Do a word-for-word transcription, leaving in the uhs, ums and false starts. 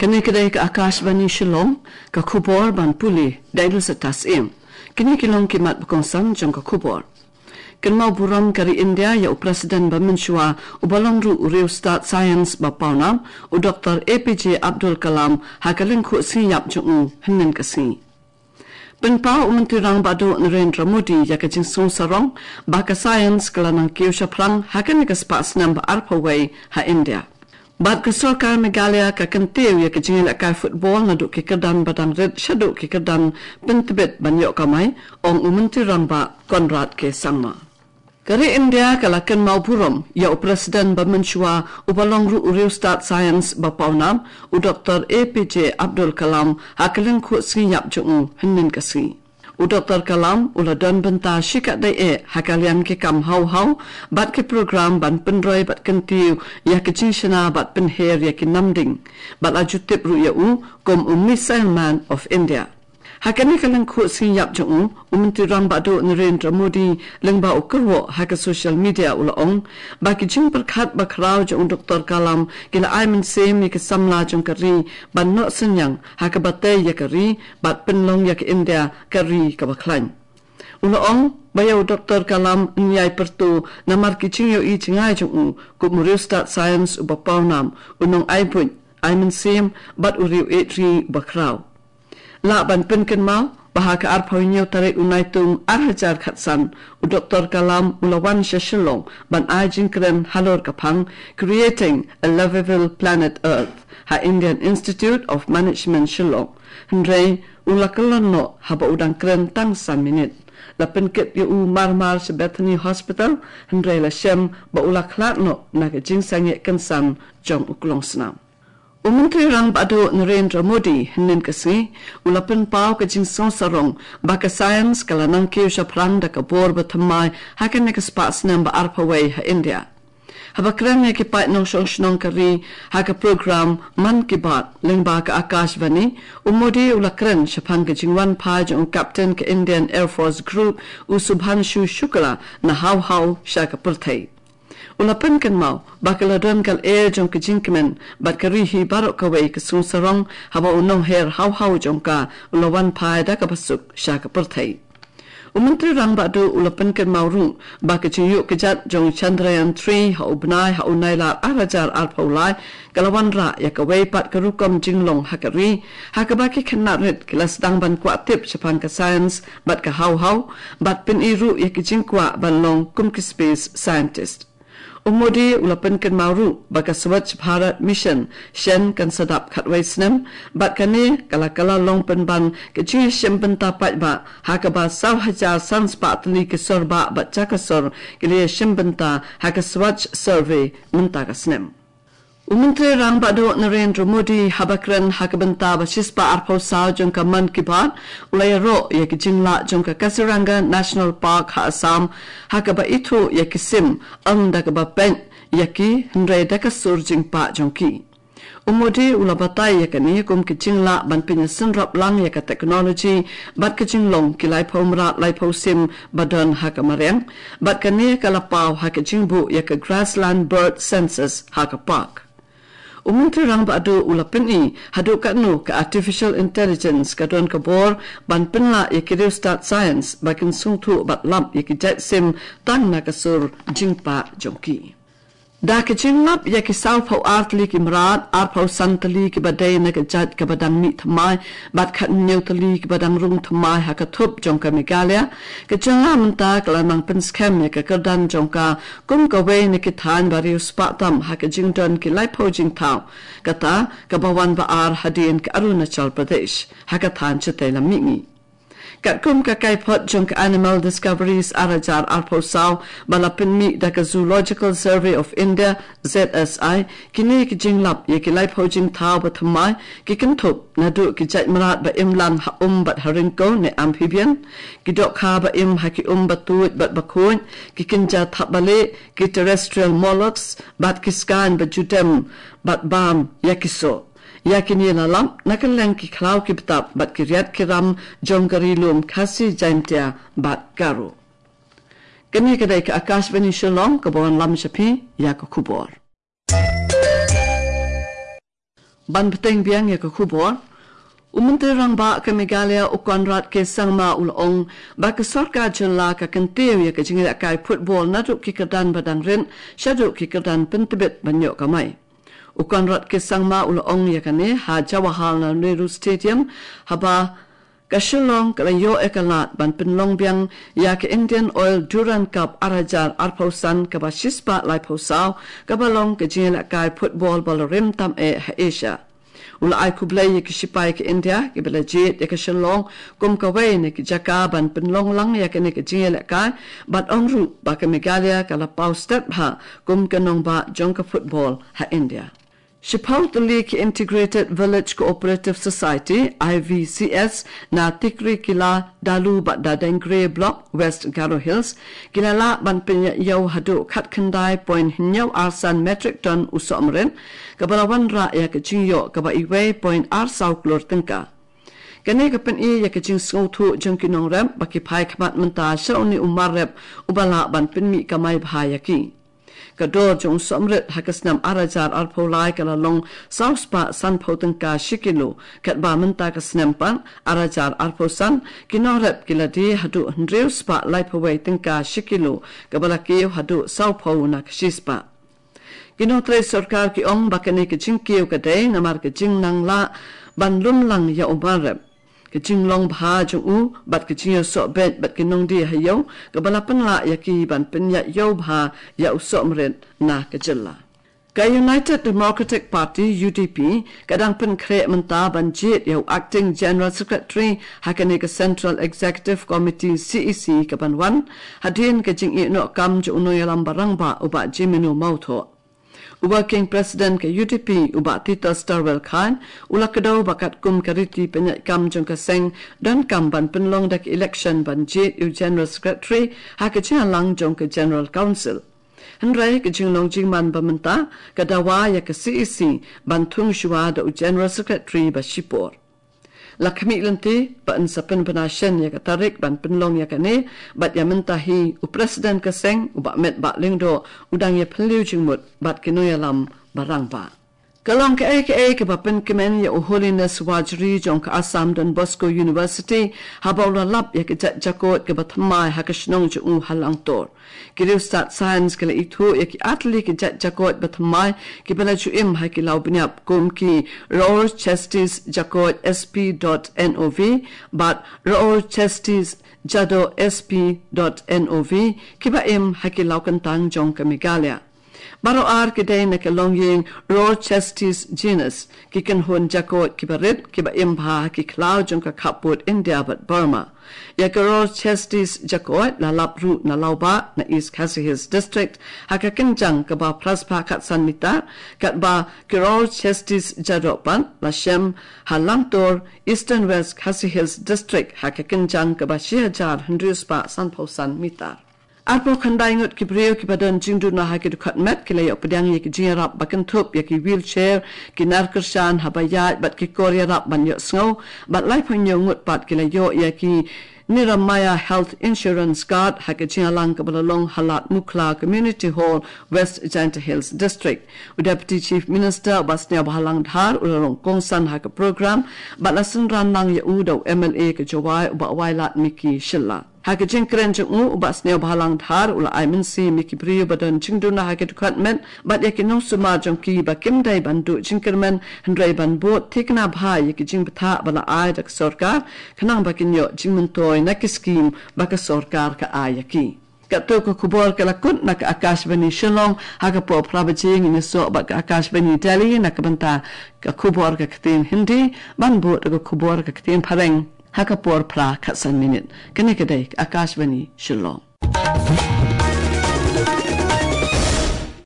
Kini kedai ke Akashvani Shillong ka khubor ban puli daidul sa tasim. Kini kilong kimat bukongsan jong ka khubor. Kenmau buram kari India ya Presiden Bamenshua ubalong ru Rio Start Science ba paunam u Doktor A P J Abdul Kalam hakaling khu siyap jong hnen kasi. Penpau umentirang badu Narendra Modi ya kajing sung sarong ba ka science kalanang kiu syaplang hakan ka spas nam ba arpaway ha India. Bat ke Sarkar Meghalaya ka kentiu ya kajing lakai football na duk kikedan badang red syaduk kikedan pentebet banyok kamai ong umentirang ba Konrad ke Sangma. Kari India kalakan mau burom ya Presiden Bamenshua ubalong ru Rio Start Science ba paunam u Doktor A P J Abdul Kalam hakaling khu siyap jong hnen kasi. U Doktor Kalam uladan benta shikat dai e hakalian ke kam hau hau bat ke program ban penroi bat kentiu ya ke jinshana bat penher ya ke namding bat ajutip ru ya u kom u missile man of India. Hakani kalang khu siyap jong umentirang badu Narendra Modi lengba ukurwo haka social media ulaong baki jing perkhat bakrau jong Doktor Kalam kila aimen sem ni ke samla jong kari ban no senyang haka batay ya kari bat penlong ya ke India kari ka baklan. Ulaong bayaw Doktor Kalam nyai pertu namar kicing yo i cingai jong ku Rio Start Science ubapawnam unong aipun aimen sem bat uriu etri bakrau. La ban penken mau bahaka arpawinyo tarik unaitung arhajar khatsan u Doktor Kalam ulawan shashilong ban ajin kren halor kapang creating a livable planet Earth ha Indian Institute of Management Shillong hendrei ulakalon no haba udang kren tang san minit la penket yu marmar se Bethany Hospital hendrei la shem ba ulaklat no naga jingsangye kensan jong uklong senam. Umentirang badu Narendra Modi hnen kasi ulapen pau kajing song sarong baka science kalanang kiu syaplang da kabor batamai hakan ne kaspas nam ba arpaway ha India. Habakran ne kipai nong shong shnong kari haka program Man Ki Baat lengba ka Akashvani umodi ulakran syapang kajing wan paj ung captain ke Indian Air Force Group u Subhanshu Shukla na hau hau syaka pertai. Ulapan kan mau bakal don kal air jong ke jinkmen bat karihi barok kawai ke sung sarong haba unong her hau hau jong ka ulawan pai da ka pasuk sya ka perthai. Umentri rang badu ulapan kan mau ru baka jiyuk kejat jong Chandrayaan three ha ubnai ha unai la arajar alpaulai kalawan ra ya kawai pat karukom jinglong hakari hakabaki khanat ret kelas dang ban kwa tip sepang ka science bat ka hau hau bat pin iru ya ke jingkwa ban long kum ki space scientist. Umodi ulapan kan mauru baka Swachh Bharat Mission shen kan sadap khatwai snem bat kani kala-kala long penban ke chi shem benta pat ba hakaba saw hajar sans patli ke sorba bat chakasor ke le shem benta haka Swachh survey munta ka snem. Umentri rang badu Narendra Modi habakran hakabenta basispa arpau saw jong ka Man Ki Baat ulay ro ya ki jingla jong ka Kaziranga National Park ha Assam hakaba itu ya ki sim ang dakaba pen ya ki hendrai daka sur jing pa jong ki. Umodi ulabatai ya kani kum ki jingla ban pinyasin rap lang ya ka technology bat ki jinglong ki lai pau mrat lai pau sim badan haka mareng bat kani kalapau haka jingbu ya ka Grassland Bird Census haka park. Umentri rang badu ulapin i haduk katnu ke artificial intelligence kadon kabor ban penla ya ki Rio Start Science bakin sungtu bat lamp ya ki jat sim tang na kasur jingpa jongki. Da ke jinglap ya ki saw pau artli ki mrat ar pau santali ki badai na ke jat ke badang mi thamai bat khat neutali ki badang rung thamai ha ka thup jongka Meghalaya ke jangla menta kalanang pen scam ya ke kerdan jongka kum ka we ne ki than ba Rio Spatam ha ke jingdon ki lai pau jing thau kata ka bawan ba ar hadin ke Arunachal Pradesh ha ka than chete la mingi. Kat kum ka kai pot jong Animal Discoveries arajar arpau saw balapin mi da ka Zoological Survey of India Z S I kini ki jinglap ye ki lai pau jing thau ba thamai ki kentup na du ki jat marat ba imlang ha um bat haringko ne amphibian ki dok kha ba im ha ki um ba tuit bat bakun ki kinja thabale ki terrestrial mollusks bat ki skan ba judem bat bam yakiso. Yakini lalam nakaleng ki klau ki betap bat kiryat kiram jonggarilum kasi jaintia bat garu. Kami kedai ke Akashvani Shillong ke bawang lam shapi ya ke kubor. ban peteng biang ya ke kubor Umenteri rang ba ke Meghalaya ukonrat ke sangma ulong ba ke sarkar jela ka kentiu ya ke jingila kai football naduk ki kedan badang ren syaduk ki kedan pentebet banyak kamai. Ukonrat ke sangma ulong ya kane ha Jawahar Nehru Stadium haba Kashilong kalayo ekalat ban penlong biang ya ke Indian Oil Durand Cup arajar arpausan ke ba shispa lai pausau ke balong ke jingila kai football balorim tam e ha Asia. Ula ai kublai ke sipai ke India ke bela jet ke Shillong kum kawai ne ke Jaka ban penlong lang ya ke ne ke jingel kan bat ongru ba ke Meghalaya kala pau step ha kum kanong ba jong ka football ha India. Shipau tuli ke Integrated Village Cooperative Society I V C S na Tikri kila dalu bat dadeng Grey Block West Garo Hills kila la ban penya yau hadu kat kendai point hinyau arsan metric ton usomren kabalawan ra ya ke jingyo kaba iwe point ar sau klor tengka kane ka pen i ya ke jing sou thu jong kinong rem baki phai khmat menta shauni umar rep ubala ban pen mi kamai bhaya ki kador jong somret hakasnam arajar arpolai kala long south spa san potengka shikilo kat ba menta kasnam pan arajar arposan kinorep kiladi hadu hundrew spa lai pawai tengka shikilo kabala ki hadu sau pau na kashispa kinotre sarkar ki ong bakane ke jingkiu kadai ngamar ke jing nang la ban lum lang ya umarep ke jing long bha jong u bat ke jing so bet bat ke nong di hayo ke balapan la ya ki ban pen ya yo bha ya so mren na ke jella ka United Democratic Party U D P kadang pen kre menta ban jet yo acting general secretary hakane ke Central Executive Committee C E C ke ban wan hadin ke jing i no kam jo no yalam barang ba uba jiminu mautho Working President ke U D P uba Tito Starwell Khan ula kedau bakat kum kariti penyat kam jong kaseng dan kam ban penlong dak election ban jet u General Secretary ha ke lang jong ke General Council. Henry ke jing long jing man bamenta kadawa ya ke C E C ban tung shua da u General Secretary ba Shipor. Lakmi lenti ba ansapen penasyen ya katarik ban penlong ya kane bat ya mentahi u presiden kaseng u ba met ba lingdo udang ya peliu jingmut bat kinoya lam barang ba kalong ke ai ke ai ke ba pen kemen ya u Holiness Wajri jong ka Assam Don Bosco University habaula lap ya ke jakot ke batmai ha kashnong ju u halang tor kiriu start science ke itu ya ki atli ke jakot batmai ke bela ju im ha ki lau binyap kum ki Roar Chesties jakot sp dot nov but Roar Chesties jado sp dot nov ki ba im ha ki lau kantang jong ka Meghalaya Baro ar kedai na ke longying Roar Chesties genus ki kan hun jakot ki barit ki ba imba ki klau jong ka kaput India but Burma. Ya ke Roar Chesties jakot la lapru na lauba na East Khasi Hills District haka kenjang ka ba praspa kat san mita kat ba ke Roar Chesties jadopan la shem halangtor Eastern West Khasi Hills District haka kenjang ka ba shihajar hundrus pa san pausan mita. Arpo khandai ngot ki breu ki badan jingdu na ha ki dukat met ki layo pedang ye ki jingrap bakan thup ye ki wheelchair ki narkershan habaya bat ki korea rap ban yo snow bat lai phang yo ngot pat ki layo ye ki Niramaya Health Insurance Card ha ki jingalang ka balalong halat mukla Community Hall West Janta Hills District u Deputy Chief Minister basnya bahalang dhar ulalong kongsan ha ka program bat lasan ran nang ye u do M L A ka jawai ba wailat miki shilla Hake jingkren jeng u ubas neo bahalang dhar ula aimin si miki priyo badan jingdu na hake dukatmen bat yaki nong suma jong ki ba kimdai bandu jingkermen hendrai ban bot tikna bhai yaki jing betha bala ai dak sorkar kanang bakin yo jing mentoy na ki skim baka sorkar ka ai yaki. Kato ko kubor ka lakut na ka Akashvani Shillong haka po prabajing ini so ba ka Akashvani Delhi na ka banta ka kubor ka katin Hindi ban bot ka kubor ka katin pareng haka por pra katsan minute kani kadai Akashvani Shillong